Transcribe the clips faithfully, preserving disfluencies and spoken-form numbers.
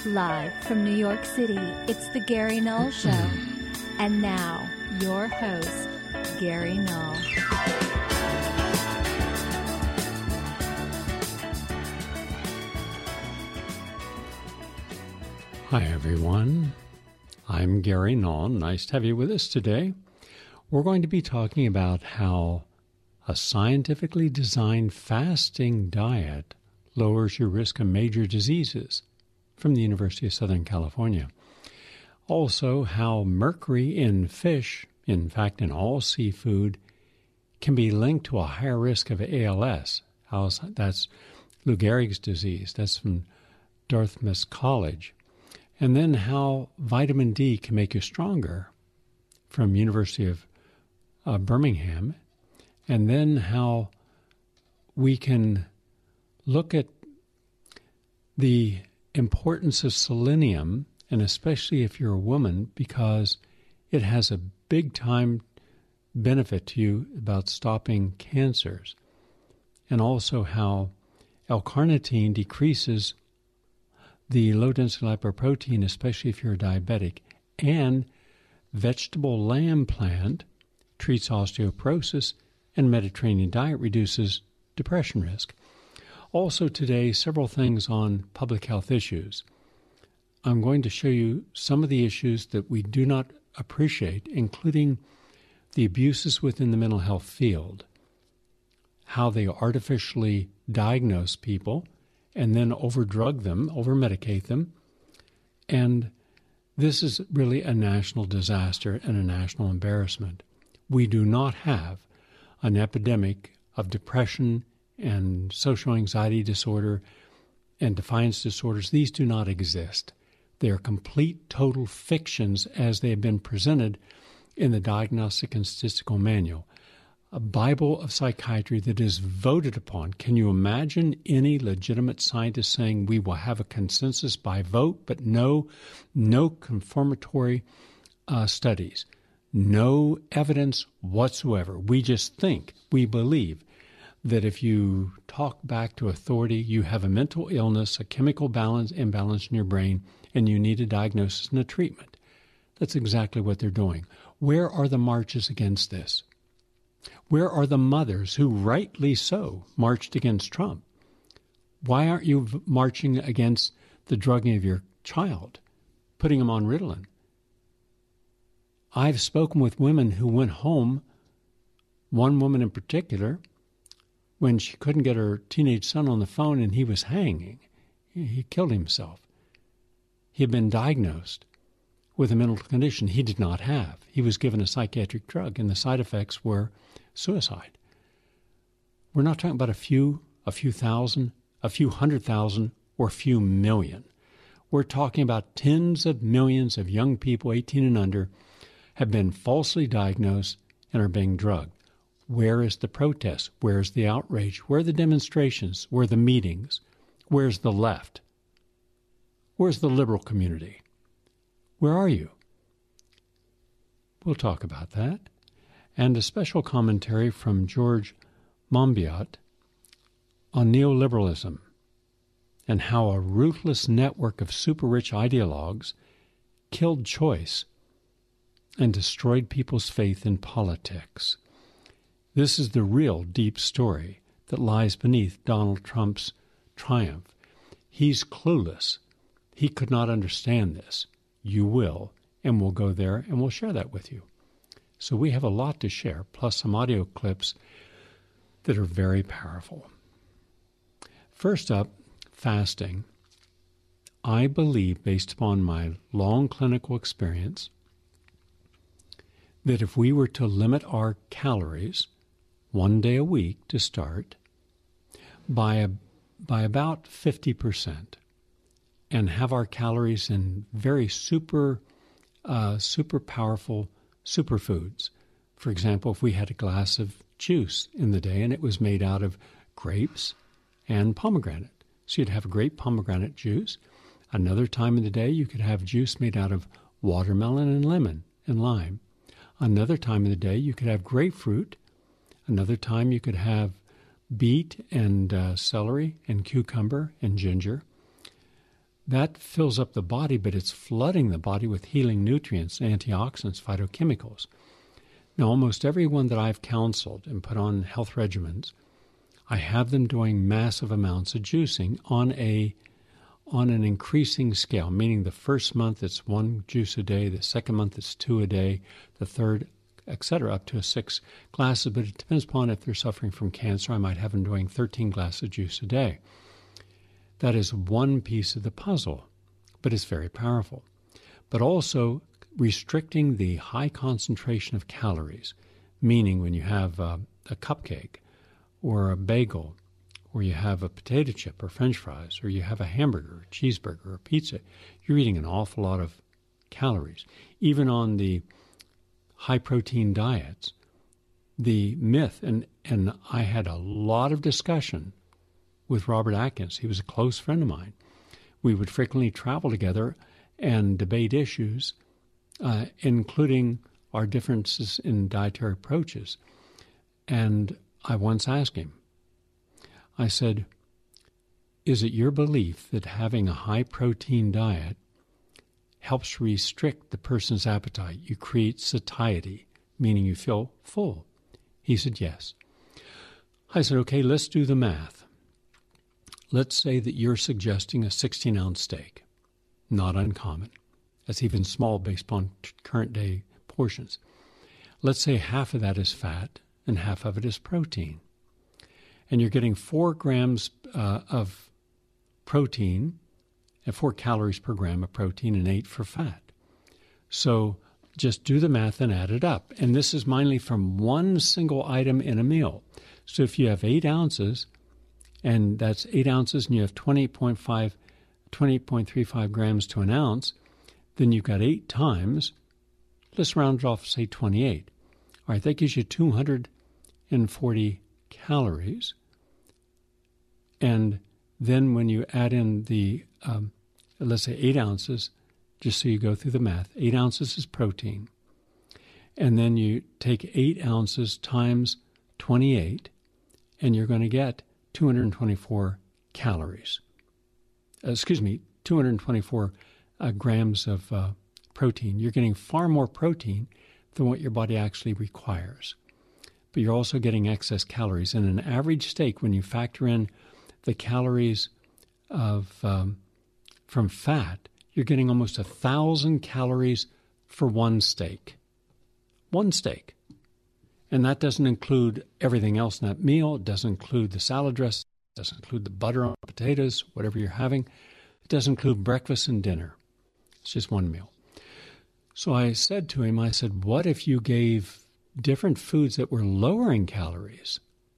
Live from New York City, it's the Gary Null Show. And now, your host, Gary Null. Hi, everyone. I'm Gary Null. Nice to have you with us today. We're going to be talking about how a scientifically designed fasting diet lowers your risk of major diseases, from the University of Southern California. Also, how mercury in fish, in fact in all seafood, can be linked to a higher risk of A L S. How's, that's Lou Gehrig's disease. That's from Dartmouth College. And then how vitamin D can make you stronger, from University of uh, Birmingham. And then how we can look at the importance of selenium, and especially if you're a woman, because it has a big time benefit to you about stopping cancers. And also how L-carnitine decreases the low-density lipoprotein, especially if you're a diabetic. And vegetable lamb plant treats osteoporosis, and Mediterranean diet reduces depression risk. Also today, several things on public health issues. I'm going to show you some of the issues that we do not appreciate, including the abuses within the mental health field, how they artificially diagnose people and then overdrug them, overmedicate them. And this is really a national disaster and a national embarrassment. We do not have an epidemic of depression and social anxiety disorder and defiance disorders. These do not exist. They are complete, total fictions as they have been presented in the Diagnostic and Statistical Manual, a Bible of psychiatry that is voted upon. Can you imagine any legitimate scientist saying we will have a consensus by vote, but no, no confirmatory uh, studies, no evidence whatsoever? We just think, we believe that if you talk back to authority, you have a mental illness, a chemical balance imbalance in your brain, and you need a diagnosis and a treatment. That's exactly what they're doing. Where are the marches against this? Where are the mothers who, rightly so, marched against Trump? Why aren't you marching against the drugging of your child, putting him on Ritalin? I've spoken with women who went home, one woman in particular, when she couldn't get her teenage son on the phone and he was hanging. He killed himself. He had been diagnosed with a mental condition he did not have. He was given a psychiatric drug, and the side effects were suicide. We're not talking about a few, a few thousand, a few hundred thousand, or a few million. We're talking about tens of millions of young people, eighteen and under, have been falsely diagnosed and are being drugged. Where is the protest? Where is the outrage? Where are the demonstrations? Where are the meetings? Where's the left? Where's the liberal community? Where are you? We'll talk about that. And a special commentary from George Monbiot on neoliberalism and how a ruthless network of super-rich ideologues killed choice and destroyed people's faith in politics. This is the real deep story that lies beneath Donald Trump's triumph. He's clueless. He could not understand this. You will, and we'll go there and we'll share that with you. So we have a lot to share, plus some audio clips that are very powerful. First up, fasting. I believe, based upon my long clinical experience, that if we were to limit our calories one day a week to start by a, by about fifty percent and have our calories in very super, uh, super powerful superfoods. For example, if we had a glass of juice in the day and it was made out of grapes and pomegranate. So you'd have a grape pomegranate juice. Another time in the day, you could have juice made out of watermelon and lemon and lime. Another time of the day, you could have grapefruit. Another time, you could have beet and uh, celery and cucumber and ginger. that fills up the body, but it's flooding the body with healing nutrients, antioxidants, phytochemicals. Now, almost everyone that I've counseled and put on health regimens, I have them doing massive amounts of juicing on a on an increasing scale, meaning the first month it's one juice a day, the second month it's two a day, the third, et cetera, up to a six glasses. But it depends upon if they're suffering from cancer. I might have them doing thirteen glasses of juice a day. That is one piece of the puzzle, but it's very powerful. But also restricting the high concentration of calories, meaning when you have a, a cupcake or a bagel, or you have a potato chip or French fries, or you have a hamburger, a cheeseburger, or pizza, you're eating an awful lot of calories. Even on the high-protein diets, the myth, and, and I had a lot of discussion with Robert Atkins. He was a close friend of mine. We would frequently travel together and debate issues, uh, including our differences in dietary approaches. And I once asked him, I said, is it your belief that having a high-protein diet helps restrict the person's appetite? You create satiety, meaning you feel full. He said, yes. I said, okay, let's do the math. Let's say that you're suggesting a sixteen-ounce steak. Not uncommon. That's even small based upon current-day portions. Let's say half of that is fat and half of it is protein. And you're getting four grams uh, of protein and four calories per gram of protein and eight for fat. So just do the math and add it up. And this is mainly from one single item in a meal. So if you have eight ounces, and that's eight ounces, and you have twenty point five, twenty point three five grams to an ounce, then you've got eight times, let's round it off, say twenty-eight. All right, that gives you two hundred forty calories. And then when you add in the, um, let's say eight ounces, just so you go through the math, eight ounces is protein. And then you take eight ounces times twenty-eight, and you're going to get two hundred twenty-four calories. Uh, excuse me, two hundred twenty-four uh, grams of uh, protein. You're getting far more protein than what your body actually requires. But you're also getting excess calories. In an average steak, when you factor in the calories of um, from fat, you're getting almost a thousand calories for one steak. One steak. And that doesn't include everything else in that meal. It doesn't include the salad dressing. It doesn't include the butter on potatoes, whatever you're having. It doesn't include breakfast and dinner. It's just one meal. So I said to him, I said, what if you gave different foods that were lowering calories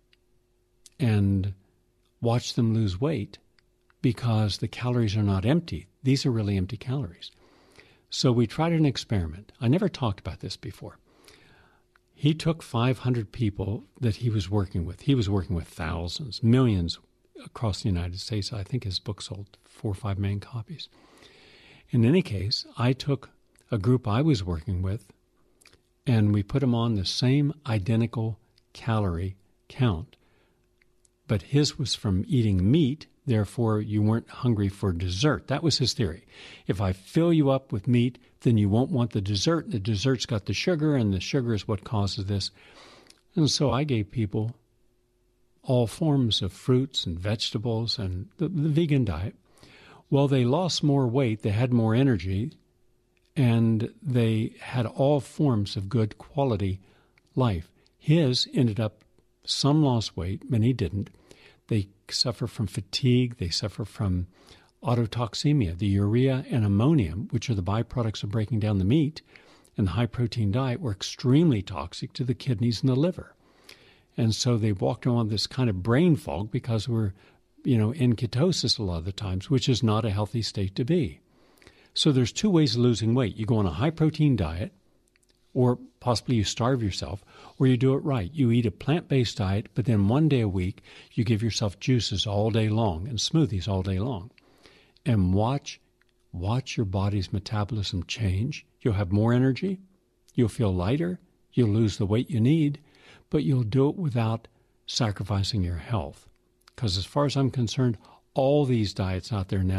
and watch them lose weight, because the calories are not empty. These are really empty calories. So we tried an experiment. I never talked about this before. He took five hundred people that he was working with. He was working with thousands, millions across the United States. I think his book sold four or five million copies. In any case, I took a group I was working with, and we put them on the same identical calorie count. But his was from eating meat, therefore you weren't hungry for dessert. That was his theory. If I fill you up with meat, then you won't want the dessert. The dessert's got the sugar, and the sugar is what causes this. And so I gave people all forms of fruits and vegetables and the, the vegan diet. Well, they lost more weight, they had more energy, and they had all forms of good quality life. His ended up, some lost weight, many didn't. They suffer from fatigue, they suffer from autotoxemia. The urea and ammonium, which are the byproducts of breaking down the meat, and the high-protein diet were extremely toxic to the kidneys and the liver. And so they walked around this kind of brain fog because we're, you know, in ketosis a lot of the times, which is not a healthy state to be. So there's two ways of losing weight. You go on a high-protein diet, or possibly you starve yourself, or you do it right. You eat a plant-based diet, but then one day a week, you give yourself juices all day long and smoothies all day long. And watch, watch your body's metabolism change. You'll have more energy. You'll feel lighter. You'll lose the weight you need, but you'll do it without sacrificing your health. Because as far as I'm concerned, all these diets out there now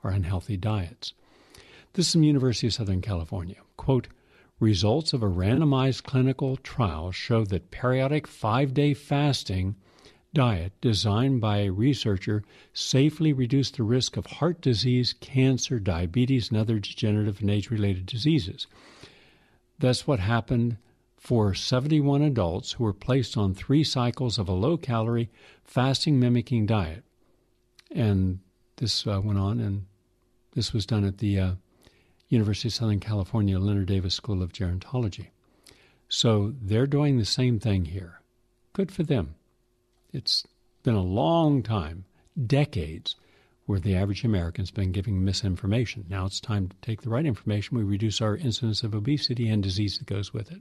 or unhealthy diets. This is from University of Southern California. Quote, results of a randomized clinical trial show that periodic five-day fasting diet designed by a researcher safely reduced the risk of heart disease, cancer, diabetes, and other degenerative and age-related diseases. That's what happened for seventy-one adults who were placed on three cycles of a low-calorie, fasting-mimicking diet. And this uh, went on, and this was done at the uh, University of Southern California Leonard Davis School of Gerontology. So they're doing the same thing here. Good for them. It's been a long time, decades, where the average American's been giving misinformation. Now it's time to take the right information. We reduce our incidence of obesity and disease that goes with it.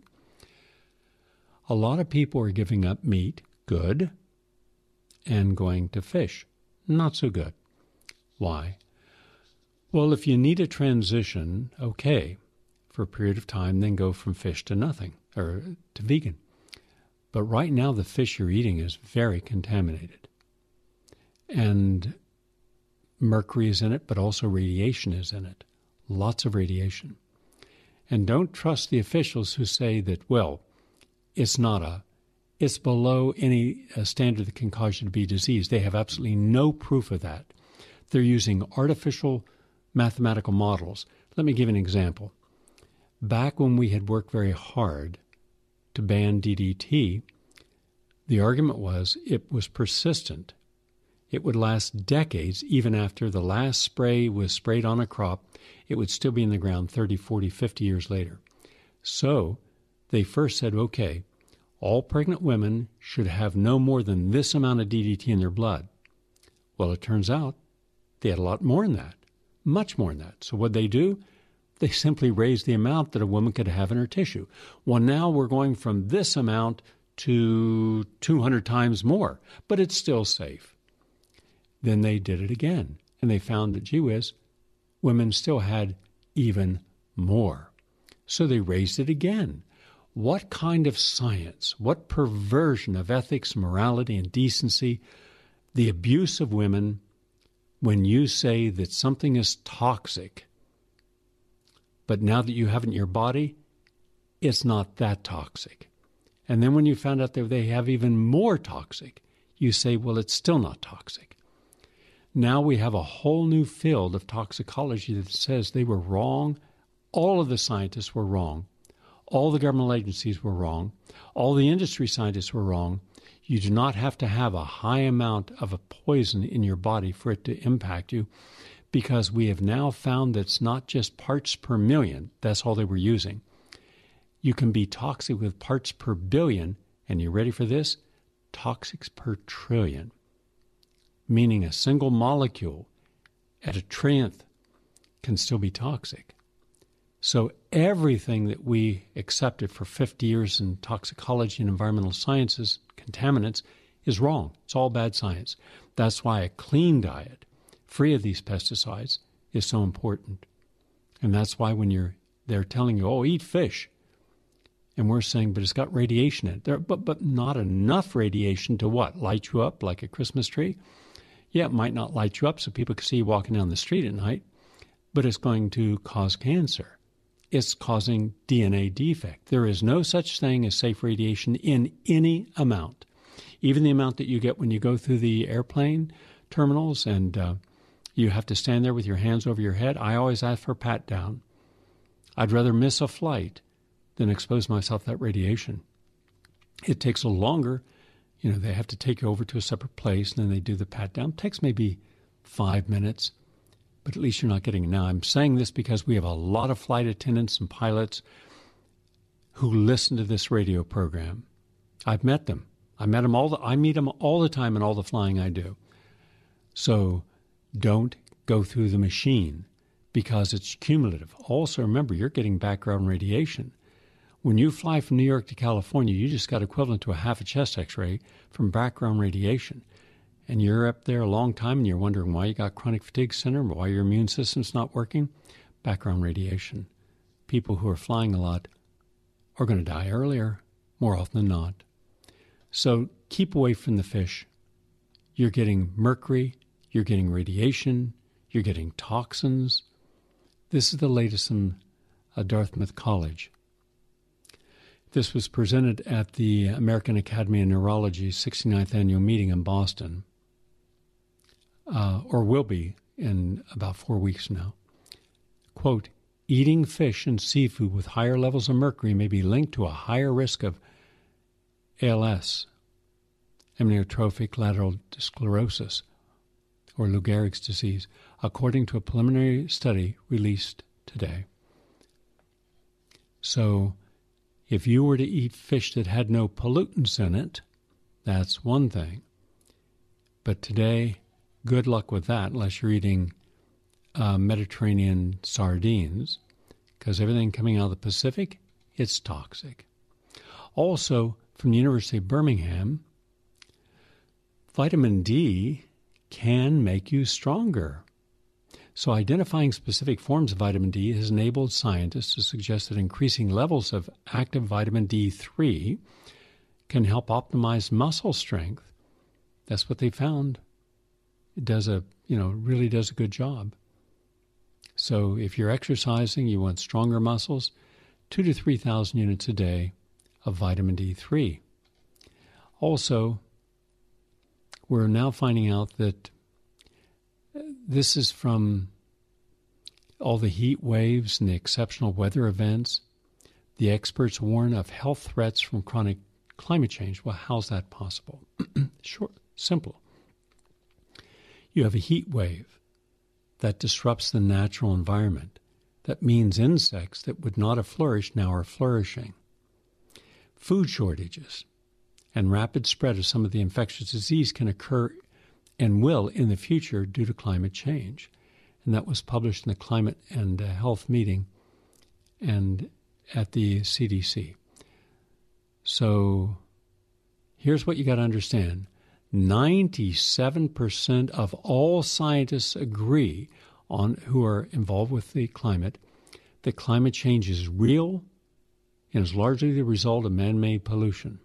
A lot of people are giving up meat, good, and going to fish, not so good. Why? Well, if you need a transition, okay, for a period of time, then go from fish to nothing, or to vegan. But right now, the fish you're eating is very contaminated. And mercury is in it, but also radiation is in it. Lots of radiation. And don't trust the officials who say that, well, it's not a, it's below any uh, standard that can cause you to be diseased. They have absolutely no proof of that. They're using artificial mathematical models. Let me give an example. Back when we had worked very hard to ban D D T, the argument was it was persistent. It would last decades. Even after the last spray was sprayed on a crop, it would still be in the ground thirty, forty, fifty years later. So they first said, okay, all pregnant women should have no more than this amount of D D T in their blood. Well, it turns out they had a lot more than that, much more than that. So what they do? They simply raised the amount that a woman could have in her tissue. Well, now we're going from this amount to two hundred times more, but it's still safe. Then they did it again, and they found that, gee whiz, women still had even more. So they raised it again. What kind of science, what perversion of ethics, morality, and decency, the abuse of women when you say that something is toxic, but now that you have it in your body, it's not that toxic. And then when you found out that they have even more toxic, you say, well, it's still not toxic. Now we have a whole new field of toxicology that says they were wrong. All of the scientists were wrong. All the governmental agencies were wrong. All the industry scientists were wrong. You do not have to have a high amount of a poison in your body for it to impact you, because we have now found that it's not just parts per million. That's all they were using. You can be toxic with parts per billion, and you ready for this? Toxics per trillion, meaning a single molecule at a trillionth can still be toxic. So everything that we accepted for fifty years in toxicology and environmental sciences, contaminants, is wrong. It's all bad science. That's why a clean diet, free of these pesticides, is so important. And that's why when you're they're telling you, oh, eat fish, and we're saying, but it's got radiation in it. There, but, but not enough radiation to what? Light you up like a Christmas tree? Yeah, it might not light you up so people can see you walking down the street at night, but it's going to cause cancer. It's causing D N A defect. There is no such thing as safe radiation in any amount. Even the amount that you get when you go through the airplane terminals and uh, you have to stand there with your hands over your head. I always ask for a pat down. I'd rather miss a flight than expose myself to that radiation. It takes a little longer. You know, they have to take you over to a separate place, and then they do the pat down. It takes maybe five minutes, but at least you're not getting it. Now, I'm saying this because we have a lot of flight attendants and pilots who listen to this radio program. I've met them. I met them all. The, I meet them all the time in all the flying I do. So don't go through the machine because it's cumulative. Also, remember, you're getting background radiation. When you fly from New York to California, you just got equivalent to a half a chest x-ray from background radiation. And you're up there a long time and you're wondering why you got chronic fatigue syndrome, why your immune system's not working. Background radiation. People who are flying a lot are going to die earlier, more often than not. So keep away from the fish. You're getting mercury, you're getting radiation, You're getting toxins. This is the latest in uh, Dartmouth College. This was presented at the American Academy of Neurology's sixty-ninth annual meeting in Boston, uh, or will be in about four weeks now. Quote, eating fish and seafood with higher levels of mercury may be linked to a higher risk of A L S, amyotrophic lateral sclerosis, or Lou Gehrig's disease, according to a preliminary study released today. So, if you were to eat fish that had no pollutants in it, that's one thing. But today, good luck with that unless you're eating uh, Mediterranean sardines, because everything coming out of the Pacific, it's toxic. Also, from the University of Birmingham, vitamin D can make you stronger. So identifying specific forms of vitamin D has enabled scientists to suggest that increasing levels of active vitamin D three can help optimize muscle strength. That's what they found. It does a, you know, really does a good job. So if you're exercising, you want stronger muscles, two to three thousand units a day of vitamin D three. Also, we're now finding out that this is from all the heat waves and the exceptional weather events. The experts warn of health threats from chronic climate change. Well, how's that possible? Short, simple. You have a heat wave that disrupts the natural environment. That means insects that would not have flourished now are flourishing. Food shortages and rapid spread of some of the infectious disease can occur and will in the future due to climate change. And that was published in the Climate and uh, Health meeting and at the C D C. So here's what you got to understand. ninety-seven percent of all scientists agree on who are involved with the climate that climate change is real and is largely the result of man-made pollution.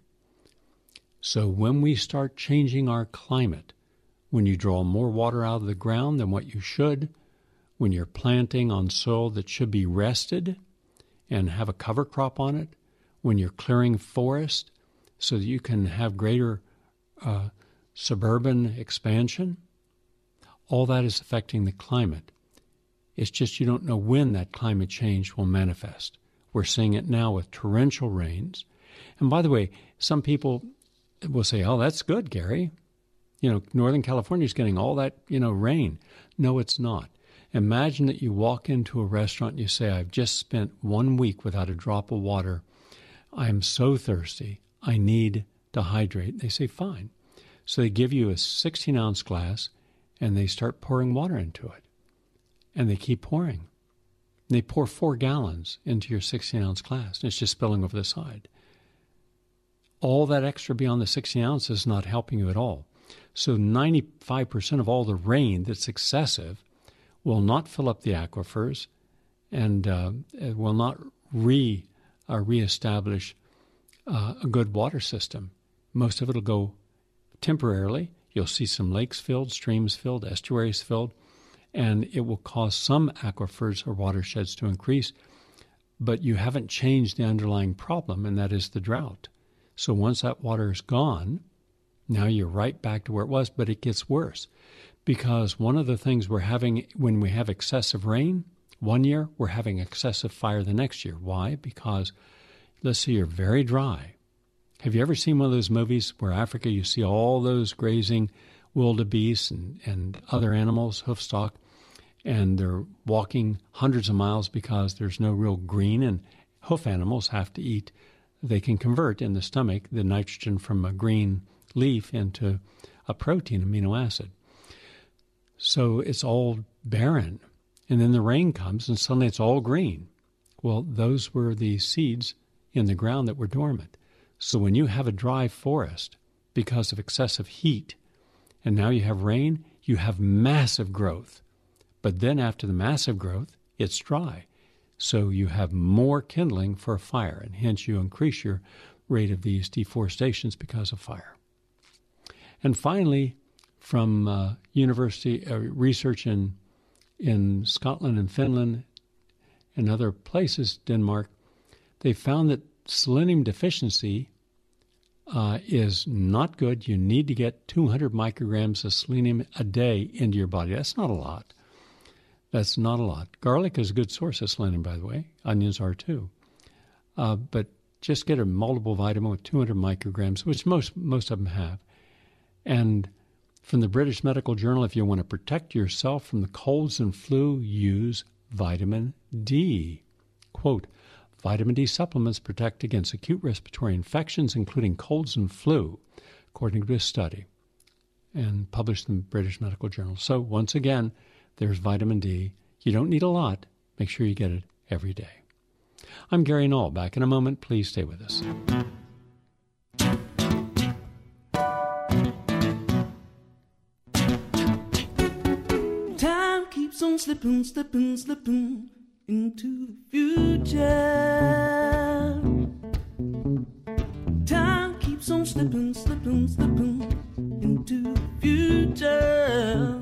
So when we start changing our climate, when you draw more water out of the ground than what you should, when you're planting on soil that should be rested and have a cover crop on it, when you're clearing forest so that you can have greater uh, suburban expansion, all that is affecting the climate. It's just you don't know when that climate change will manifest. We're seeing it now with torrential rains. And by the way, some people will say, oh, that's good, Gary. You know, Northern California is getting all that, you know, rain. No, it's not. Imagine that you walk into a restaurant and you say, I've just spent one week without a drop of water. I'm so thirsty. I need to hydrate. They say, fine. So they give you a sixteen-ounce glass and they start pouring water into it. And they keep pouring. And they pour four gallons into your sixteen-ounce glass, and it's just spilling over the side. All that extra beyond the sixteen ounces is not helping you at all. So ninety-five percent of all the rain that's excessive will not fill up the aquifers and uh, it will not re uh, reestablish uh, a good water system. Most of it will go temporarily. You'll see some lakes filled, streams filled, estuaries filled, and it will cause some aquifers or watersheds to increase. But you haven't changed the underlying problem, and that is the drought. So once that water is gone, now you're right back to where it was, but it gets worse. Because one of the things we're having when we have excessive rain, one year we're having excessive fire the next year. Why? Because let's say you're very dry. Have you ever seen one of those movies where Africa, you see all those grazing wildebeest and, and other animals, hoofstock, and they're walking hundreds of miles because there's no real green, and hoof animals have to eat. They can convert in the stomach the nitrogen from a green leaf into a protein, amino acid. So it's all barren. And then the rain comes and suddenly it's all green. Well, those were the seeds in the ground that were dormant. So when you have a dry forest because of excessive heat, and now you have rain, you have massive growth. But then after the massive growth, it's dry. So you have more kindling for a fire, and hence you increase your rate of these deforestations because of fire. And finally, from uh, university uh, research in in Scotland and Finland and other places, Denmark, they found that selenium deficiency uh, is not good. You need to get two hundred micrograms of selenium a day into your body. That's not a lot. That's not a lot. Garlic is a good source of selenium, by the way. Onions are too. Uh, but just get a multiple vitamin with two hundred micrograms, which most most of them have. And from the British Medical Journal, if you want to protect yourself from the colds and flu, use vitamin D. Quote, vitamin D supplements protect against acute respiratory infections, including colds and flu, according to a study, and published in the British Medical Journal. So once again, there's vitamin D. You don't need a lot. Make sure you get it every day. I'm Gary Null. Back in a moment. Please stay with us. Time keeps on slipping, slipping, slipping into the future. Time keeps on slipping, slipping, slipping into the future.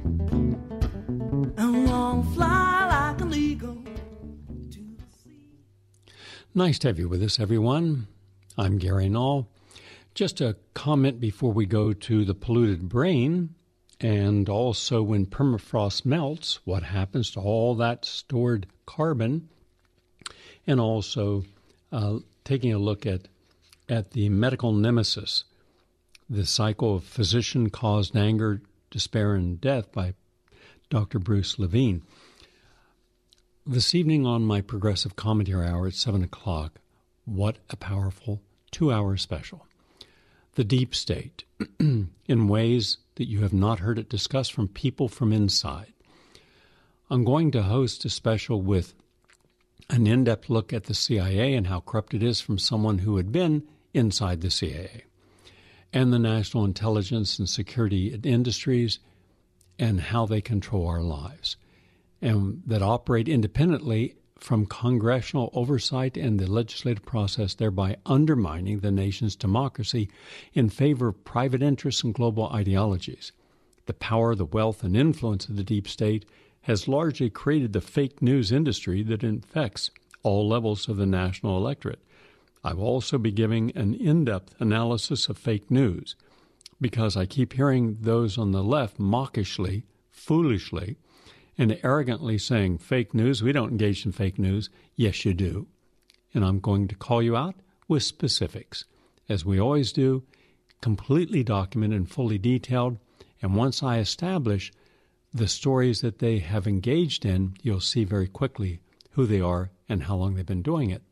I wanna fly like an eagle to the sea. Nice to have you with us, everyone. I'm Gary Null. Just a comment before we go to the polluted brain, and also when permafrost melts, what happens to all that stored carbon, and also uh, taking a look at, at the medical nemesis, the cycle of physician-caused anger, despair, and death by Doctor Bruce Levine. This evening on my Progressive Commentary Hour at seven o'clock, what a powerful two-hour special. The deep state, in ways that you have not heard it discussed from people from inside. I'm going to host a special with an in-depth look at the C I A and how corrupt it is from someone who had been inside the C I A, and the national intelligence and security industries, and how they control our lives, and that operate independently from congressional oversight and the legislative process, thereby undermining the nation's democracy in favor of private interests and global ideologies. The power, the wealth, and influence of the deep state has largely created the fake news industry that infects all levels of the national electorate. I will also be giving an in-depth analysis of fake news, because I keep hearing those on the left mawkishly, foolishly, and arrogantly saying, fake news, we don't engage in fake news. Yes, you do. And I'm going to call you out with specifics, as we always do, completely documented and fully detailed. And once I establish the stories that they have engaged in, you'll see very quickly who they are and how long they've been doing it.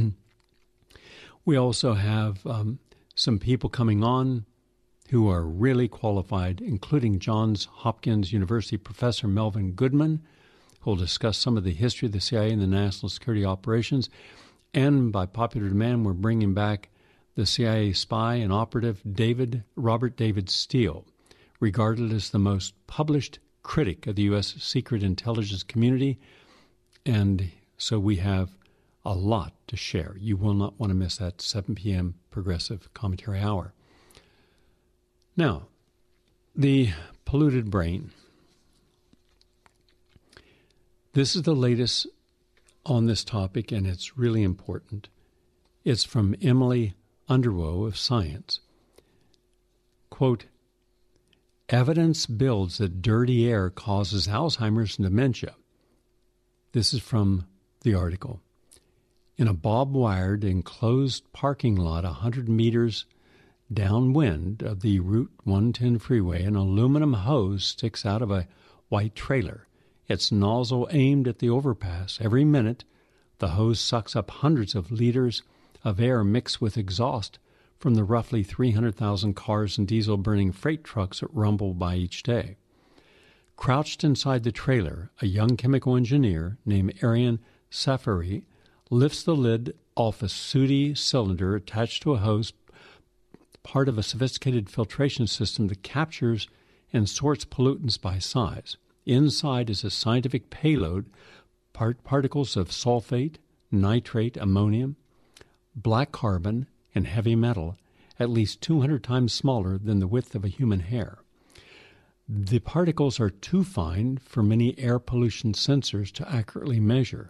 We also have um, some people coming on who are really qualified, including Johns Hopkins University professor Melvin Goodman, who will discuss some of the history of the C I A and the national security operations. And by popular demand, we're bringing back the C I A spy and operative David Robert David Steele, regarded as the most published critic of the U S secret intelligence community. And so we have a lot to share. You will not want to miss that seven p.m. Progressive Commentary Hour. Now, the polluted brain. This is the latest on this topic, and it's really important. It's from Emily Underwood of Science. Quote, evidence builds that dirty air causes Alzheimer's and dementia. This is from the article. In a barbed-wired enclosed parking lot one hundred meters downwind of the Route one ten freeway, an aluminum hose sticks out of a white trailer, its nozzle aimed at the overpass. Every minute, the hose sucks up hundreds of liters of air mixed with exhaust from the roughly three hundred thousand cars and diesel-burning freight trucks that rumble by each day. Crouched inside the trailer, a young chemical engineer named Arian Safari lifts the lid off a sooty cylinder attached to a hose, part of a sophisticated filtration system that captures and sorts pollutants by size. Inside is a scientific payload, part particles of sulfate, nitrate, ammonium, black carbon, and heavy metal, at least two hundred times smaller than the width of a human hair. the particles are too fine for many air pollution sensors to accurately measure.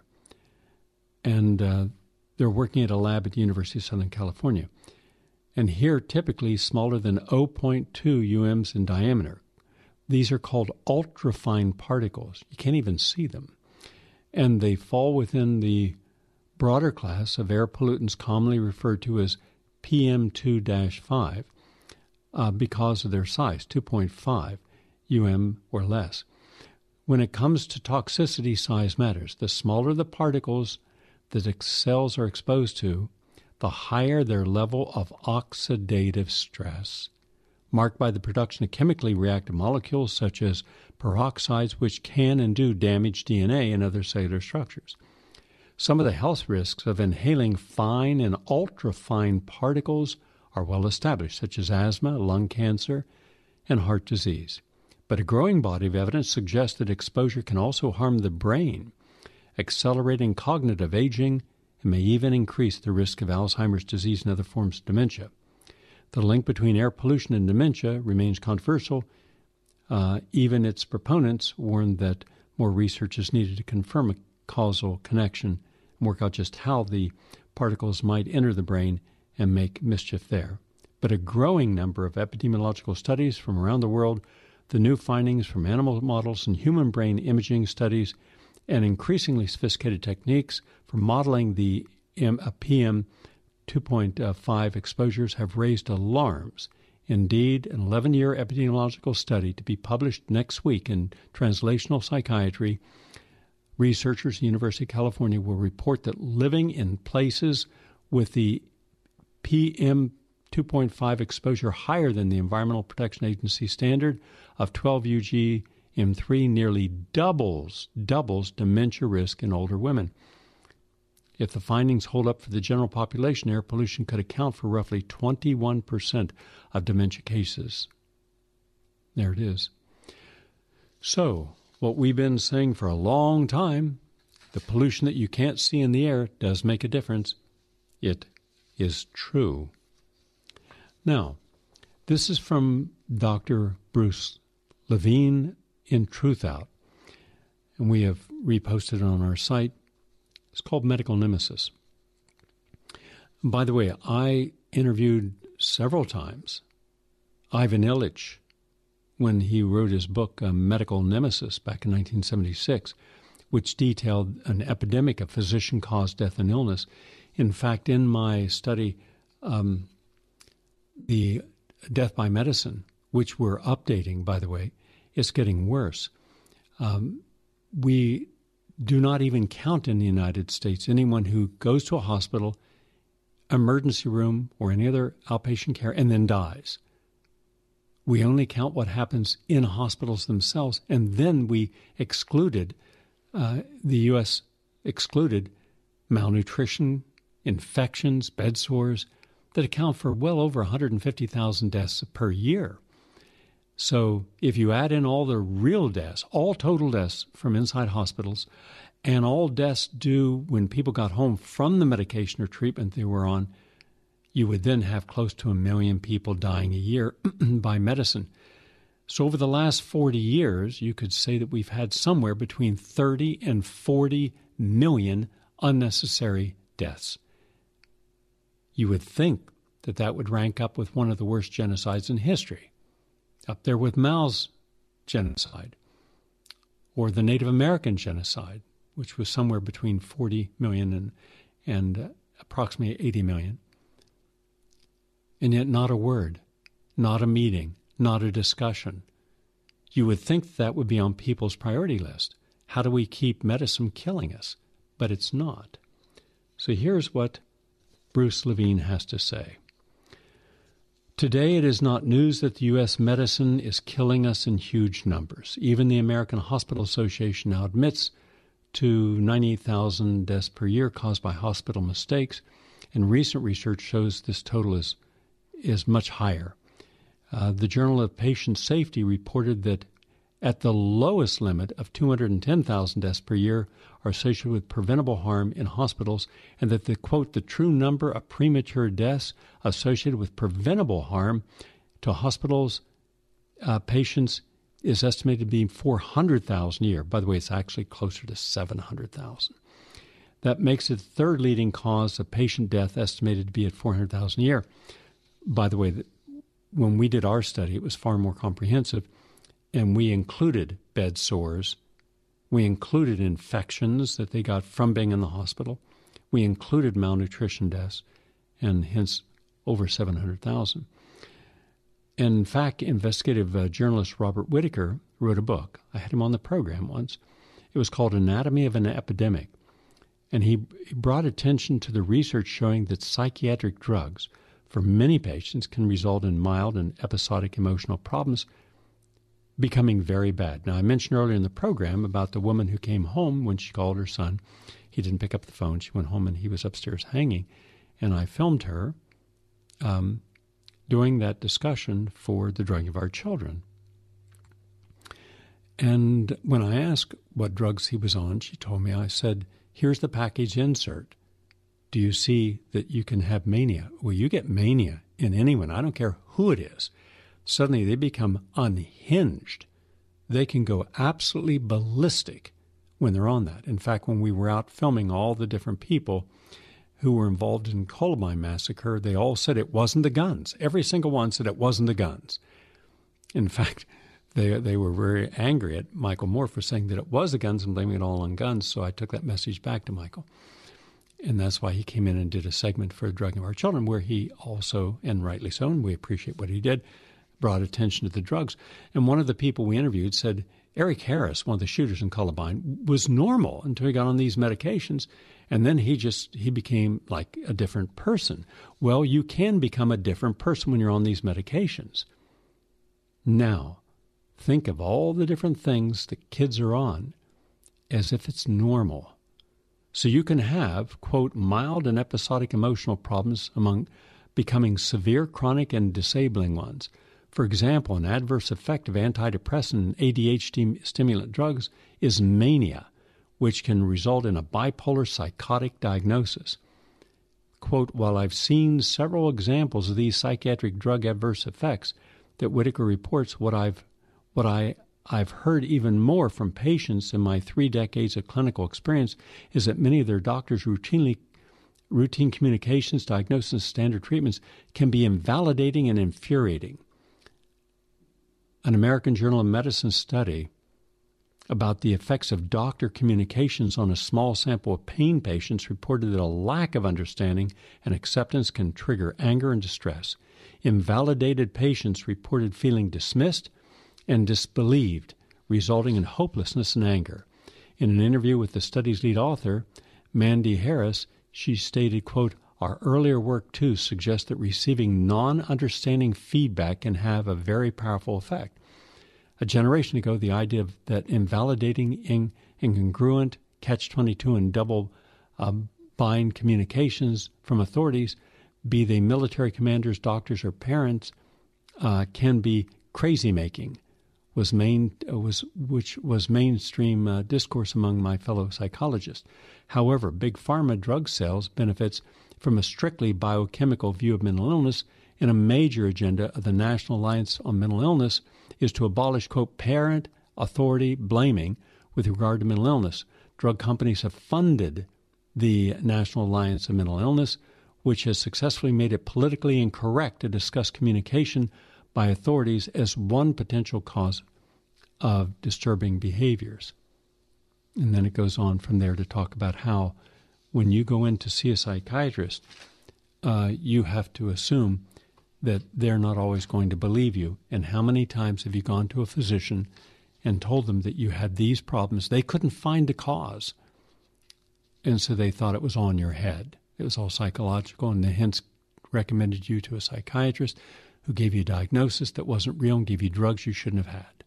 And uh, they're working at a lab at the University of Southern California. And here, typically smaller than zero point two U Ms in diameter. These are called ultrafine particles. You can't even see them. And they fall within the broader class of air pollutants commonly referred to as P M two dash five uh, because of their size, two point five U M or less. When it comes to toxicity, size matters. The smaller the particles that cells are exposed to, the higher their level of oxidative stress, marked by the production of chemically reactive molecules such as peroxides, which can and do damage D N A and other cellular structures. Some of the health risks of inhaling fine and ultrafine particles are well established, such as asthma, lung cancer, and heart disease. But a growing body of evidence suggests that exposure can also harm the brain, accelerating cognitive aging, and may even increase the risk of Alzheimer's disease and other forms of dementia. The link between air pollution and dementia remains controversial. Uh, even its proponents warn that more research is needed to confirm a causal connection and work out just how the particles might enter the brain and make mischief there. But a growing number of epidemiological studies from around the world, the new findings from animal models and human brain imaging studies, and increasingly sophisticated techniques for modeling the P M two point five exposures have raised alarms. Indeed, an eleven-year epidemiological study to be published next week in Translational Psychiatry, researchers at the University of California will report that living in places with the P M two point five exposure higher than the Environmental Protection Agency standard of twelve U G M three nearly doubles, doubles dementia risk in older women. If the findings hold up for the general population, air pollution could account for roughly twenty-one percent of dementia cases. There it is. So, what we've been saying for a long time, the pollution that you can't see in the air does make a difference. It is true. Now, this is from Doctor Bruce Levine in Truthout, and we have reposted it on our site. It's called Medical Nemesis. By the way, I interviewed several times Ivan Illich when he wrote his book, uh, Medical Nemesis, back in nineteen seventy-six, which detailed an epidemic of physician-caused death and illness. In fact, in my study, um, the death by medicine, which we're updating, by the way, is getting worse. Um, we do not even count in the United States anyone who goes to a hospital, emergency room, or any other outpatient care and then dies. We only count what happens in hospitals themselves, and then we excluded, uh, the U S excluded malnutrition, infections, bed sores, that account for well over one hundred fifty thousand deaths per year. So if you add in all the real deaths, all total deaths from inside hospitals, and all deaths due when people got home from the medication or treatment they were on, you would then have close to a million people dying a year by medicine. So over the last forty years, you could say that we've had somewhere between thirty and forty million unnecessary deaths. You would think that that would rank up with one of the worst genocides in history, up there with Mao's genocide, or the Native American genocide, which was somewhere between forty million and, and uh, approximately eighty million. And yet not a word, not a meeting, not a discussion. You would think that, that would be on people's priority list. How do we keep medicine killing us? But it's not. So here's what Bruce Levine has to say. Today, it is not news that the U S medicine is killing us in huge numbers. Even the American Hospital Association now admits to ninety thousand deaths per year caused by hospital mistakes, and recent research shows this total is, is much higher. Uh, the Journal of Patient Safety reported that at the lowest limit of two hundred ten thousand deaths per year are associated with preventable harm in hospitals, and that the, quote, the true number of premature deaths associated with preventable harm to hospitals, uh, patients is estimated to be four hundred thousand a year. By the way, it's actually closer to seven hundred thousand. That makes it the third leading cause of patient death, estimated to be at four hundred thousand a year. By the way, when we did our study, it was far more comprehensive, and we included bed sores. We included infections that they got from being in the hospital. We included malnutrition deaths, and hence over seven hundred thousand. In fact, investigative uh, journalist Robert Whitaker wrote a book. I had him on the program once. It was called Anatomy of an Epidemic. And he, he brought attention to the research showing that psychiatric drugs for many patients can result in mild and episodic emotional problems becoming very bad. Now, I mentioned earlier in the program about the woman who came home when she called her son. He didn't pick up the phone. She went home and he was upstairs hanging. And I filmed her um, doing that discussion for the drugging of our children. And when I asked what drugs he was on, she told me, I said, here's the package insert. Do you see that you can have mania? Well, you get mania in anyone. I don't care who it is. Suddenly they become unhinged. They can go absolutely ballistic when they're on that. In fact, when we were out filming all the different people who were involved in Columbine massacre, they all said it wasn't the guns. Every single one said it wasn't the guns. In fact, they they were very angry at Michael Moore for saying that it was the guns and blaming it all on guns. So I took that message back to Michael. And that's why he came in and did a segment for the drugging of our children, where he also, and rightly so, and we appreciate what he did, brought attention to the drugs. And one of the people we interviewed said Eric Harris, one of the shooters in Columbine, was normal until he got on these medications. And then he just, he became like a different person. Well, you can become a different person when you're on these medications. Now, think of all the different things that kids are on as if it's normal. So you can have, quote, mild and episodic emotional problems among becoming severe, chronic, and disabling ones. For example, an adverse effect of antidepressant and A D H D stimulant drugs is mania, which can result in a bipolar psychotic diagnosis. Quote, while I've seen several examples of these psychiatric drug adverse effects that Whitaker reports, what I've what I I've heard even more from patients in my three decades of clinical experience is that many of their doctors routinely routine communications, diagnosis, and standard treatments can be invalidating and infuriating. An American Journal of Medicine study about the effects of doctor communications on a small sample of pain patients reported that a lack of understanding and acceptance can trigger anger and distress. Invalidated patients reported feeling dismissed and disbelieved, resulting in hopelessness and anger. In an interview with the study's lead author, Mandy Harris, she stated, quote, our earlier work, too, suggests that receiving non-understanding feedback can have a very powerful effect. A generation ago, the idea of that invalidating, in, incongruent, catch twenty-two, and double uh, bind communications from authorities, be they military commanders, doctors, or parents, uh, can be crazy-making, was main uh, was which was mainstream uh, discourse among my fellow psychologists. However, big pharma drug sales benefits from a strictly biochemical view of mental illness, and a major agenda of the National Alliance on Mental Illness is to abolish, quote, parent authority blaming with regard to mental illness. Drug companies have funded the National Alliance on Mental Illness, which has successfully made it politically incorrect to discuss communication by authorities as one potential cause of disturbing behaviors. And then it goes on from there to talk about how when you go in to see a psychiatrist, uh, you have to assume that they're not always going to believe you. And how many times have you gone to a physician and told them that you had these problems? They couldn't find the cause. And so they thought it was on your head. It was all psychological, and they hence recommended you to a psychiatrist who gave you a diagnosis that wasn't real and gave you drugs you shouldn't have had.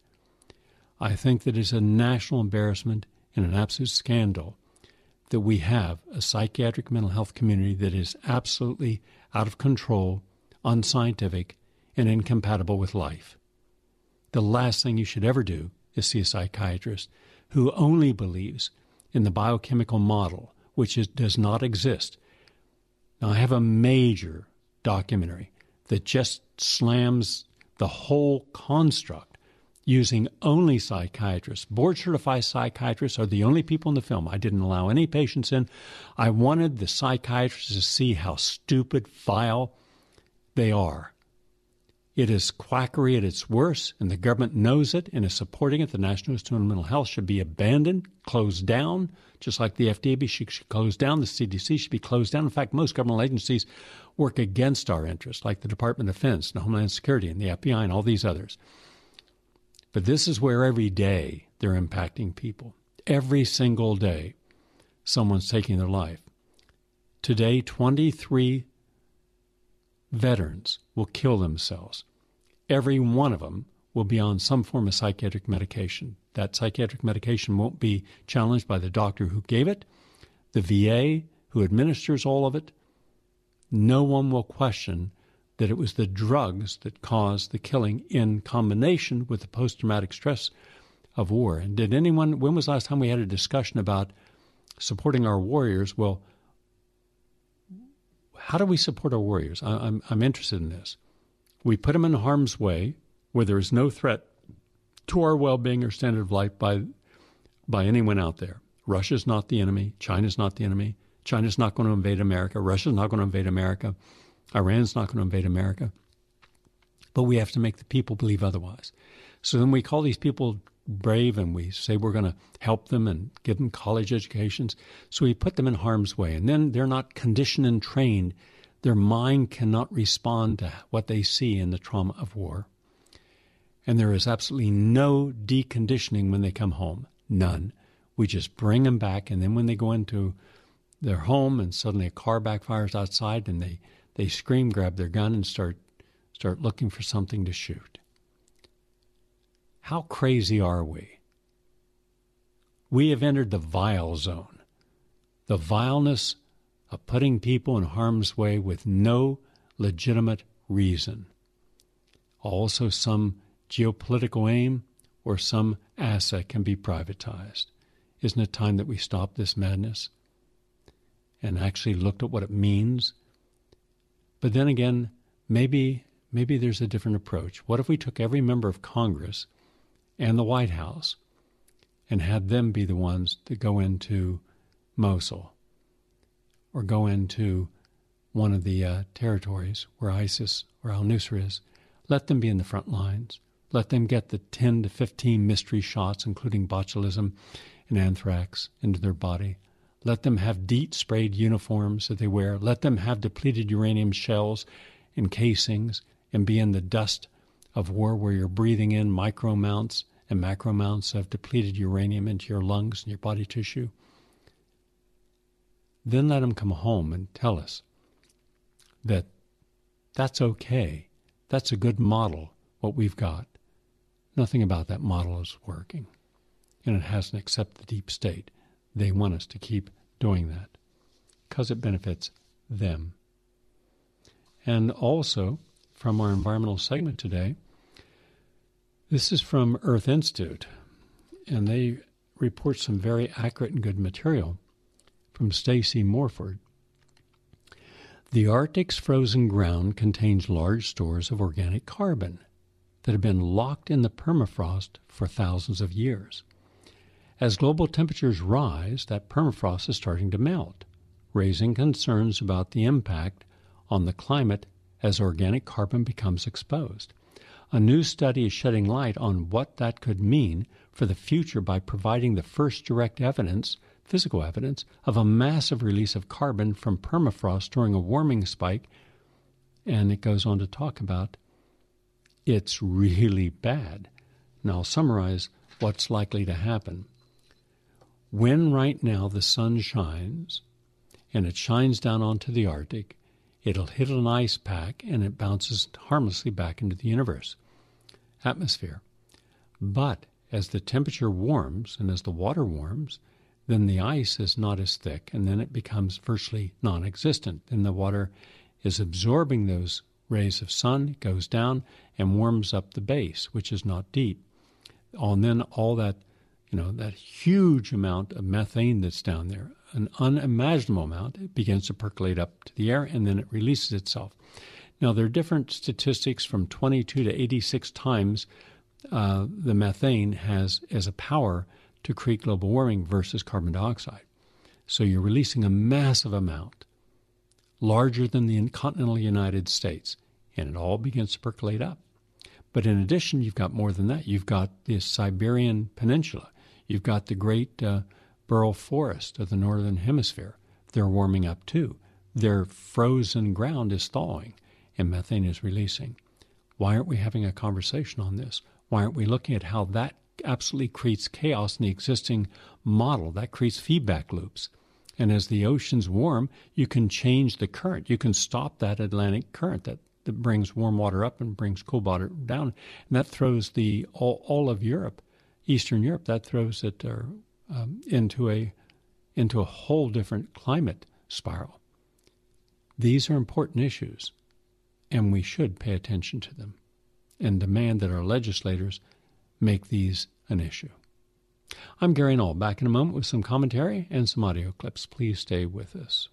I think that it's a national embarrassment and an absolute scandal that we have a psychiatric mental health community that is absolutely out of control, unscientific, and incompatible with life. The last thing you should ever do is see a psychiatrist who only believes in the biochemical model, which is, does not exist. Now, I have a major documentary that just slams the whole construct using only psychiatrists. Board-certified psychiatrists are the only people in the film. I didn't allow any patients in. I wanted the psychiatrists to see how stupid, vile they are. It is quackery at its worst, and the government knows it and is supporting it. The National Institute on Mental Health should be abandoned, closed down, just like the F D A should close down. The C D C should be closed down. In fact, most governmental agencies work against our interests, like the Department of Defense and Homeland Security and the F B I and all these others. But this is where every day they're impacting people. Every single day, someone's taking their life. Today, twenty-three veterans will kill themselves. Every one of them will be on some form of psychiatric medication. That psychiatric medication won't be challenged by the doctor who gave it, the V A who administers all of it. No one will question that it was the drugs that caused the killing in combination with the post-traumatic stress of war. And did anyone, when was the last time we had a discussion about supporting our warriors? Well, how do we support our warriors? I, I'm, I'm interested in this. We put them in harm's way where there is no threat to our well-being or standard of life by, by anyone out there. Russia's not the enemy. China's not the enemy. China's not going to invade America. Russia's not going to invade America. Iran's not going to invade America. But we have to make the people believe otherwise. So then we call these people brave and we say we're going to help them and give them college educations. So we put them in harm's way. And then they're not conditioned and trained. Their mind cannot respond to what they see in the trauma of war. And there is absolutely no deconditioning when they come home. None. We just bring them back. And then when they go into their home and suddenly a car backfires outside and they They scream, grab their gun, and start start looking for something to shoot. How crazy are we? We have entered the vile zone, the vileness of putting people in harm's way with no legitimate reason. Also, some geopolitical aim or some asset can be privatized. Isn't it time that we stop this madness and actually looked at what it means? But then again, maybe maybe there's a different approach. What if we took every member of Congress and the White House and had them be the ones that go into Mosul or go into one of the uh, territories where ISIS or al-Nusra is? Let them be in the front lines. Let them get the ten to fifteen mystery shots, including botulism and anthrax, into their body. Let them have DEET-sprayed uniforms that they wear. Let them have depleted uranium shells and casings and be in the dust of war where you're breathing in micro amounts and macro amounts of depleted uranium into your lungs and your body tissue. Then let them come home and tell us that that's okay. That's a good model, what we've got. Nothing about that model is working, and it hasn't except the deep state. They want us to keep doing that because it benefits them. And also, from our environmental segment today, this is from Earth Institute, and they report some very accurate and good material from Stacy Morford. The Arctic's frozen ground contains large stores of organic carbon that have been locked in the permafrost for thousands of years. As global temperatures rise, that permafrost is starting to melt, raising concerns about the impact on the climate as organic carbon becomes exposed. A new study is shedding light on what that could mean for the future by providing the first direct evidence, physical evidence, of a massive release of carbon from permafrost during a warming spike. And it goes on to talk about it's really bad. Now I'll summarize what's likely to happen. When right now the sun shines, and it shines down onto the Arctic, it'll hit an ice pack and it bounces harmlessly back into the universe atmosphere. But as the temperature warms and as the water warms, then the ice is not as thick, and then it becomes virtually non-existent. Then the water is absorbing those rays of sun, goes down, and warms up the base, which is not deep. And then all that, you know, that huge amount of methane that's down there, an unimaginable amount, it begins to percolate up to the air, and then it releases itself. Now, there are different statistics from twenty-two to eighty-six times uh, the methane has as a power to create global warming versus carbon dioxide. So you're releasing a massive amount, larger than the continental United States, and it all begins to percolate up. But in addition, you've got more than that. You've got the Siberian Peninsula. You've got the great uh, Burl Forest of the Northern Hemisphere. They're warming up too. Their frozen ground is thawing, and methane is releasing. Why aren't we having a conversation on this? Why aren't we looking at how that absolutely creates chaos in the existing model? That creates feedback loops. And as the oceans warm, you can change the current. You can stop that Atlantic current that, that brings warm water up and brings cool water down. And that throws the all, all of Europe, Eastern Europe, that throws it uh, um, into a into a whole different climate spiral. These are important issues, and we should pay attention to them and demand that our legislators make these an issue. I'm Gary Null, back in a moment with some commentary and some audio clips. Please stay with us.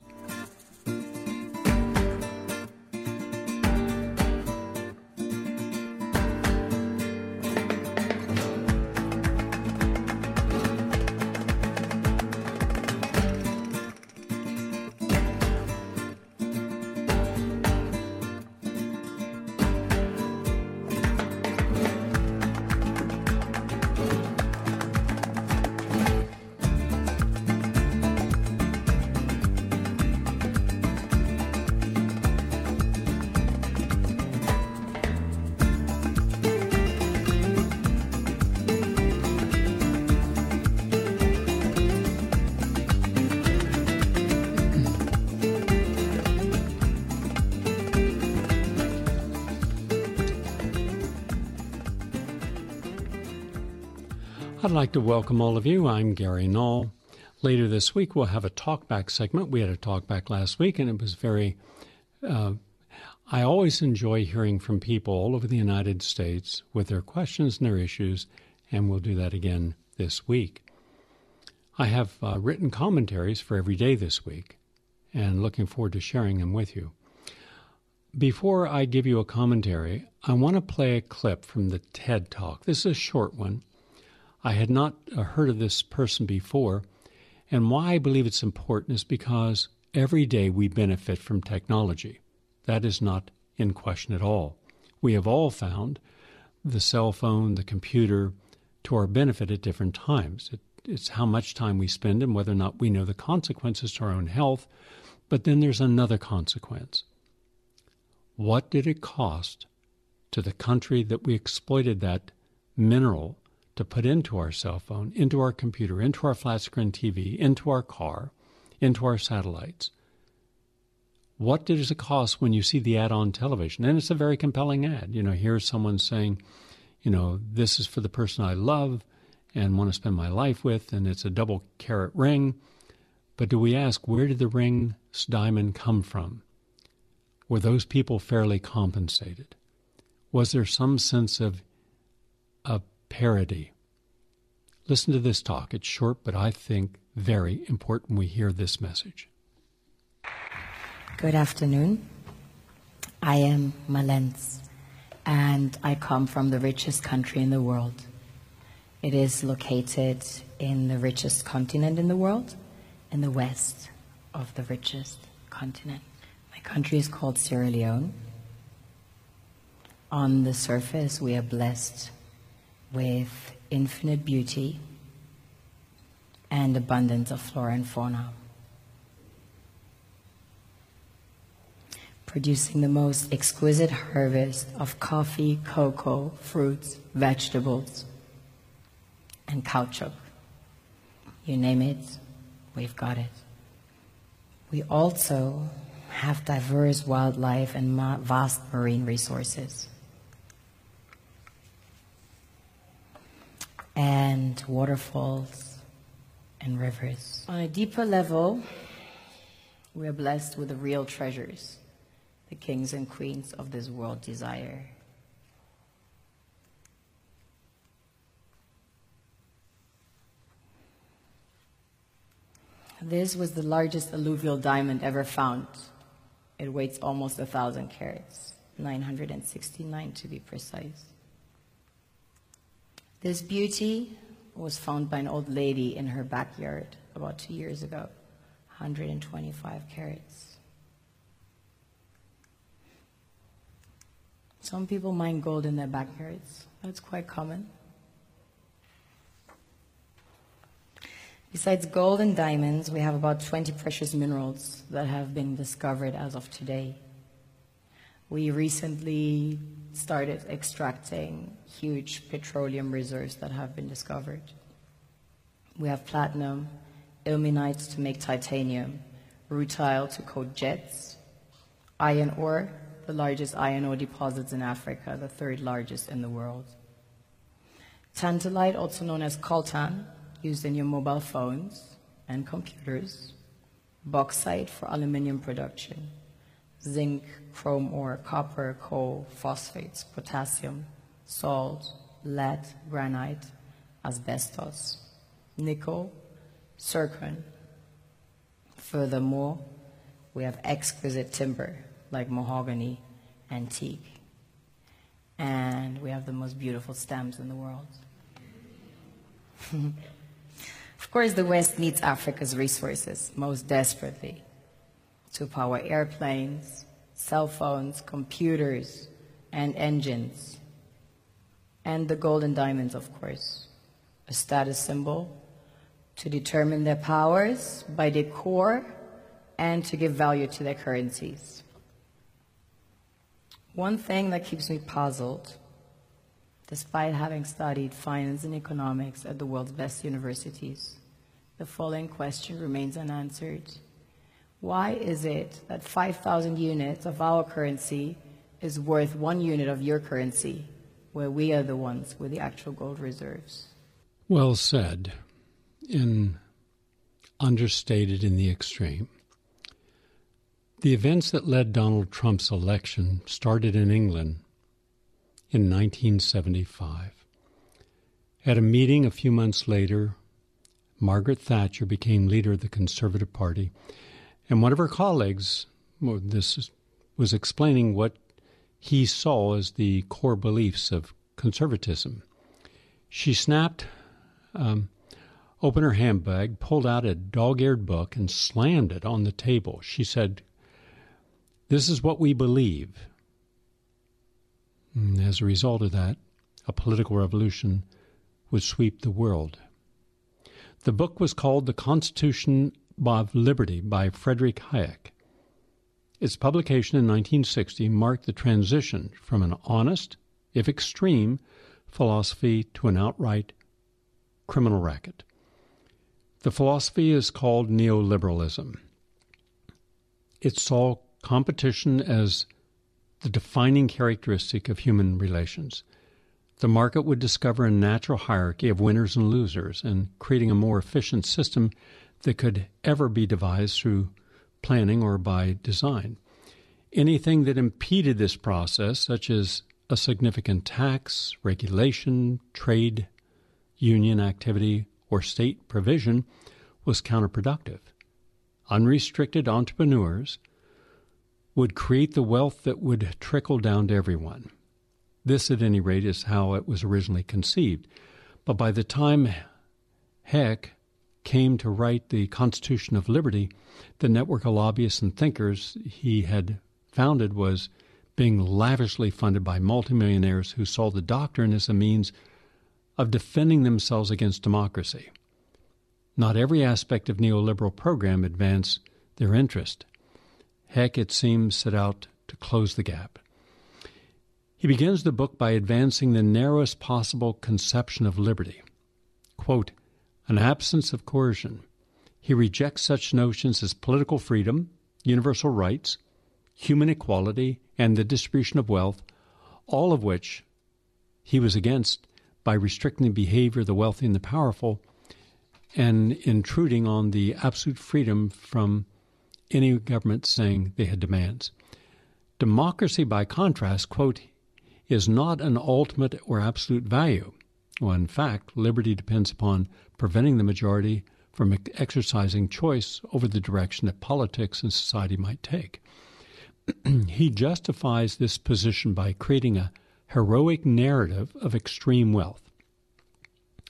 I'd like to welcome all of you. I'm Gary Null. Later this week, we'll have a talkback segment. We had a talkback last week, and it was very... Uh, I always enjoy hearing from people all over the United States with their questions and their issues, and we'll do that again this week. I have uh, written commentaries for every day this week, and looking forward to sharing them with you. Before I give you a commentary, I want to play a clip from the TED Talk. This is a short one. I had not uh, heard of this person before, and why I believe it's important is because every day we benefit from technology. That is not in question at all. We have all found the cell phone, the computer, to our benefit at different times. It, it's how much time we spend and whether or not we know the consequences to our own health. But then there's another consequence. What did it cost to the country that we exploited that mineral to put into our cell phone, into our computer, into our flat-screen T V, into our car, into our satellites? What does it cost when you see the ad on television? And it's a very compelling ad. You know, here's someone saying, you know, this is for the person I love and want to spend my life with, and it's a double carat ring. But do we ask, where did the ring's diamond come from? Were those people fairly compensated? Was there some sense of, of parity? Listen to this talk. It's short, but I think very important we hear this message. Good afternoon. I am Malens, and I come from the richest country in the world. It is located in the richest continent in the world, in the west of the richest continent. My country is called Sierra Leone. On the surface, we are blessed with infinite beauty and abundance of flora and fauna, producing the most exquisite harvest of coffee, cocoa, fruits, vegetables, and caoutchouc. You name it, we've got it. We also have diverse wildlife and vast marine resources, and waterfalls and rivers. On a deeper level, we are blessed with the real treasures the kings and queens of this world desire. This was the largest alluvial diamond ever found. It weighs almost a thousand carats, nine hundred sixty-nine to be precise. This beauty was found by an old lady in her backyard about two years ago, one hundred twenty-five carats. Some people mine gold in their backyards. That's quite common. Besides gold and diamonds, we have about twenty precious minerals that have been discovered as of today. We recently started extracting huge petroleum reserves that have been discovered. We have platinum, ilmenite to make titanium, rutile to coat jets, iron ore, the largest iron ore deposits in Africa, the third largest in the world. Tantalite, also known as coltan, used in your mobile phones and computers. Bauxite for aluminum production. Zinc, chrome ore, copper, coal, phosphates, potassium, salt, lead, granite, asbestos, nickel, zircon. Furthermore, we have exquisite timber like mahogany, antique, and we have the most beautiful stamps in the world. Of course, the West needs Africa's resources most desperately to power airplanes, cell phones, computers, and engines. And the gold and diamonds, of course, a status symbol to determine their powers by their core and to give value to their currencies. One thing that keeps me puzzled, despite having studied finance and economics at the world's best universities, the following question remains unanswered. Why is it that five thousand units of our currency is worth one unit of your currency, where we are the ones with the actual gold reserves? Well said, and understated in the extreme. The events that led Donald Trump's election started in England in nineteen seventy-five. At a meeting a few months later, Margaret Thatcher became leader of the Conservative Party, and one of her colleagues, well, this was explaining what he saw as the core beliefs of conservatism. She snapped um, open her handbag, pulled out a dog-eared book, and slammed it on the table. She said, "This is what we believe." And as a result of that, a political revolution would sweep the world. The book was called The Constitution of Liberty by Friedrich Hayek. Its publication in nineteen sixty marked the transition from an honest, if extreme, philosophy to an outright criminal racket. The philosophy is called neoliberalism. It saw competition as the defining characteristic of human relations. The market would discover a natural hierarchy of winners and losers, and creating a more efficient system that could ever be devised through planning or by design. Anything that impeded this process, such as a significant tax, regulation, trade, union activity, or state provision, was counterproductive. Unrestricted entrepreneurs would create the wealth that would trickle down to everyone. This, at any rate, is how it was originally conceived. But by the time Hayek came to write the Constitution of Liberty, the network of lobbyists and thinkers he had founded was being lavishly funded by multimillionaires who saw the doctrine as a means of defending themselves against democracy. Not every aspect of neoliberal program advanced their interest. Hayek, it seems, set out to close the gap. He begins the book by advancing the narrowest possible conception of liberty. Quote, an absence of coercion. He rejects such notions as political freedom, universal rights, human equality, and the distribution of wealth, all of which he was against by restricting the behavior of the wealthy and the powerful and intruding on the absolute freedom from any government saying they had demands. Democracy, by contrast, quote, is not an ultimate or absolute value. Well, in fact, liberty depends upon preventing the majority from exercising choice over the direction that politics and society might take. He justifies this position by creating a heroic narrative of extreme wealth.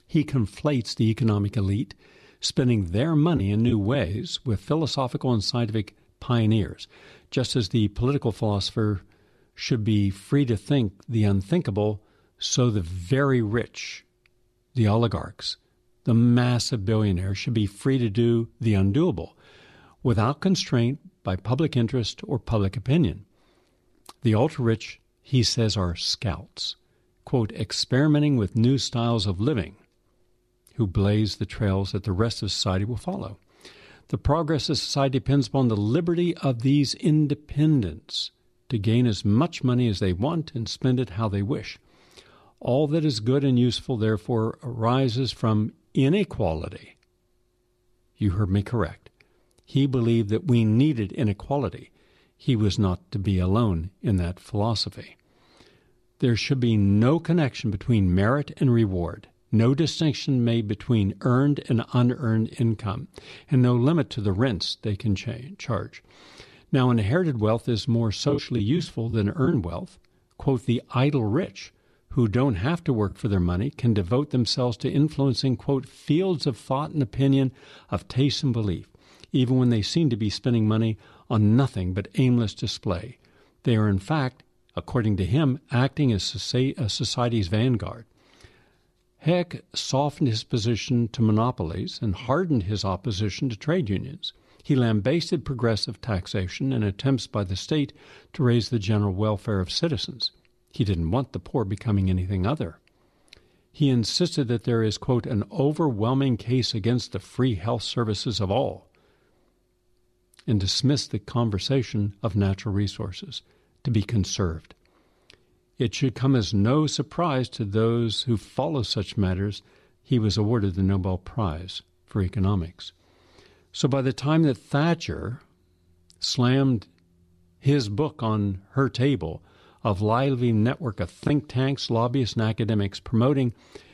He conflates the economic elite spending their money in new ways with philosophical and scientific pioneers, just as the political philosopher should be free to think the unthinkable, so the very rich, the oligarchs, the massive billionaires should be free to do the undoable, without constraint by public interest or public opinion. The ultra-rich, he says, are scouts, quote, experimenting with new styles of living, who blaze the trails that the rest of society will follow. The progress of society depends upon the liberty of these independents to gain as much money as they want and spend it how they wish. All that is good and useful, therefore, arises from inequality. You heard me correct. He believed that we needed inequality. He was not to be alone in that philosophy. There should be no connection between merit and reward, no distinction made between earned and unearned income, and no limit to the rents they can charge. Now, inherited wealth is more socially useful than earned wealth. Quote, the idle rich, who don't have to work for their money, can devote themselves to influencing, quote, fields of thought and opinion, of taste and belief, even when they seem to be spending money on nothing but aimless display. They are, in fact, according to him, acting as society's vanguard. Hayek softened his position to monopolies and hardened his opposition to trade unions. He lambasted progressive taxation and attempts by the state to raise the general welfare of citizens. He didn't want the poor becoming anything other. He insisted that there is, quote, an overwhelming case against the free health services of all, and dismissed the conversation of natural resources to be conserved. It should come as no surprise to those who follow such matters he was awarded the Nobel Prize for economics. So by the time that Thatcher slammed his book on her table of lively network of think tanks, lobbyists, and academics promoting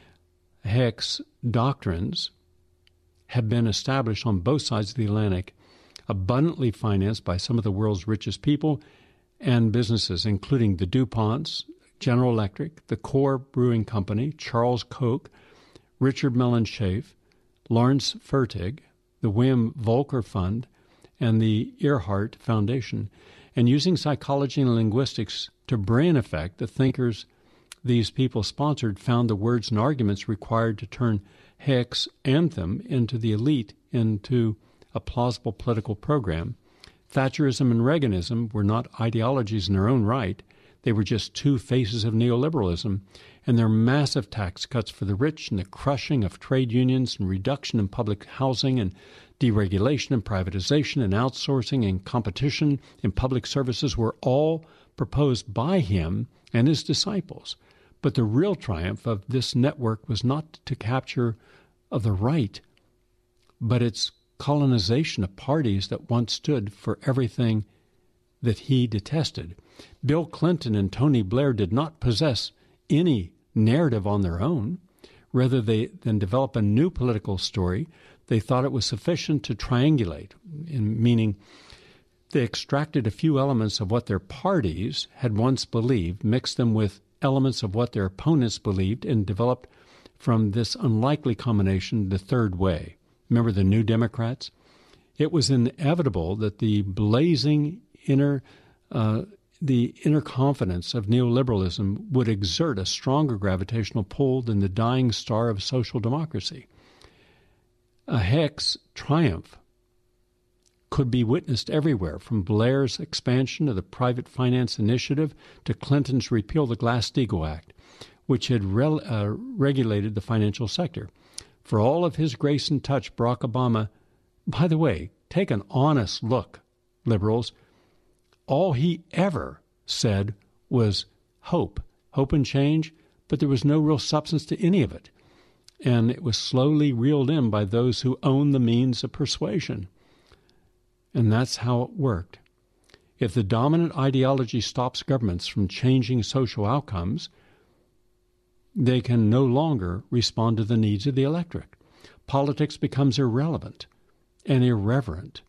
Hayek's doctrines have been established on both sides of the Atlantic, abundantly financed by some of the world's richest people and businesses, including the DuPonts, General Electric, the Core Brewing Company, Charles Koch, Richard Mellon Scaife, Lawrence Fertig, the William Volcker Fund, and the Earhart Foundation, and using psychology and linguistics to brain effect the thinkers these people sponsored found the words and arguments required to turn Hayek's anthem into the elite into a plausible political program. Thatcherism and Reaganism were not ideologies in their own right. They were just two faces of neoliberalism, and their massive tax cuts for the rich and the crushing of trade unions and reduction in public housing and deregulation and privatization and outsourcing and competition in public services were all proposed by him and his disciples. But the real triumph of this network was not to capture of the right, but its colonization of parties that once stood for everything that he detested. Bill Clinton and Tony Blair did not possess any narrative on their own. Rather they, than develop a new political story, they thought it was sufficient to triangulate, in meaning they extracted a few elements of what their parties had once believed, mixed them with elements of what their opponents believed, and developed from this unlikely combination the third way. Remember the New Democrats? It was inevitable that the blazing inner uh, the inner confidence of neoliberalism would exert a stronger gravitational pull than the dying star of social democracy. A Hayek's triumph could be witnessed everywhere, from Blair's expansion of the private finance initiative to Clinton's repeal of the Glass-Steagall Act, which had re- uh, regulated the financial sector. For all of his grace and touch, Barack Obama, by the way, take an honest look, liberals. All he ever said was hope, hope and change, but there was no real substance to any of it. And it was slowly reeled in by those who own the means of persuasion. And that's how it worked. If the dominant ideology stops governments from changing social outcomes, they can no longer respond to the needs of the electorate. Politics becomes irrelevant and irreverent.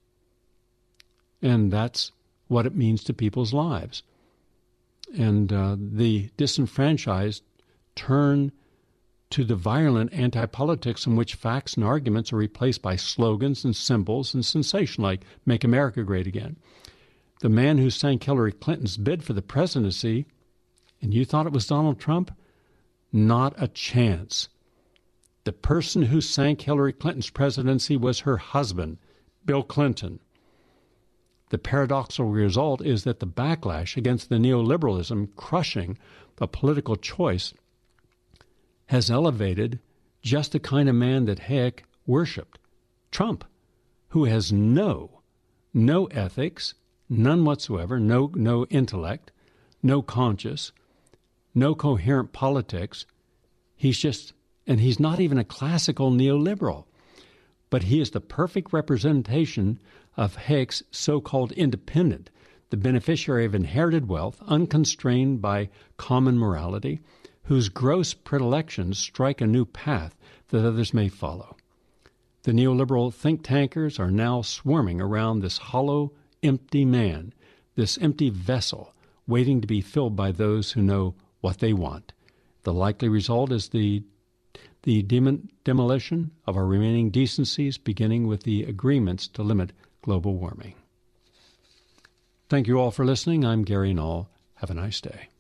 And that's what it means to people's lives. And uh, the disenfranchised turn to the violent anti-politics in which facts and arguments are replaced by slogans and symbols and sensation like Make America Great Again. The man who sank Hillary Clinton's bid for the presidency, and you thought it was Donald Trump? Not a chance. The person who sank Hillary Clinton's presidency was her husband, Bill Clinton. The paradoxical result is that the backlash against the neoliberalism crushing the political choice has elevated just the kind of man that Hayek worshipped, Trump, who has no, no ethics, none whatsoever, no, no intellect, no conscience, no coherent politics. He's just, and he's not even a classical neoliberal, but he is the perfect representation of Hayek's so-called independent, the beneficiary of inherited wealth, unconstrained by common morality, whose gross predilections strike a new path that others may follow. The neoliberal think tankers are now swarming around this hollow, empty man, this empty vessel, waiting to be filled by those who know what they want. The likely result is the the dem- demolition of our remaining decencies, beginning with the agreements to limit global warming. Thank you all for listening. I'm Gary Null. Have a nice day.